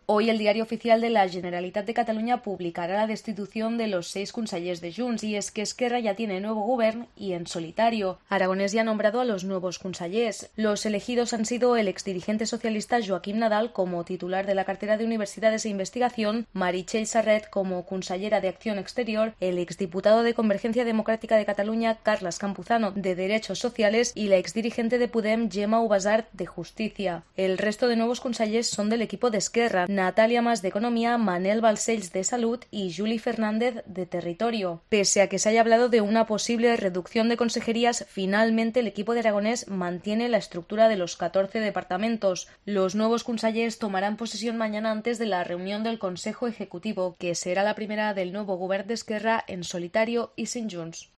Hoy el Diario Oficial de la Generalitat de Cataluña publicará la destitución de los 6 consellers de Junts, y es que Esquerra ya tiene nuevo gobierno y en solitario. Aragonés ya ha nombrado a los nuevos consellers. Los elegidos han sido el exdirigente socialista Joaquim Nadal como titular de la cartera de Universidades e Investigación, Meritxell Serret como consellera de Acción Exterior, el exdiputado de Convergencia Democrática de Cataluña Carles Campuzano de Derechos Sociales y la exdirigente de Podem Gemma Ubasart de Justicia. El resto de nuevos consellers son del equipo de Esquerra: Natalia Mas de Economía, Manel Balcells de Salud y Juli Fernández de Territorio. Pese a que se haya hablado de una posible reducción de consejerías, finalmente el equipo de Aragonés mantiene la estructura de los 14 departamentos. Los nuevos consellers tomarán posesión mañana antes de la reunión del Consejo Ejecutivo, que será la primera del nuevo govern d'Esquerra en solitario y sin Junts.